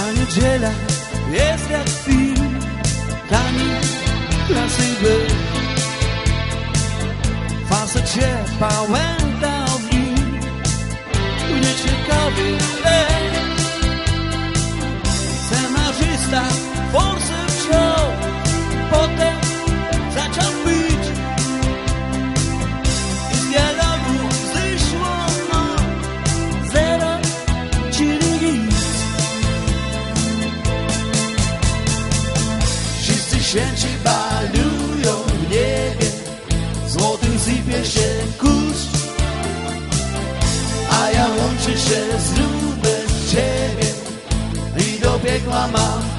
Ta niedziela jest jak film, tani klasy był. Facet się pałętał w nim, nieciekawy scenarzysta forsy wziął, potem zaczął pić i z dialogu zeszło zero, czyli nic. Wszyscy święci balują w niebie, złotym sypie się kurz, a ja łączę się znów bez ciebie i do piekła mam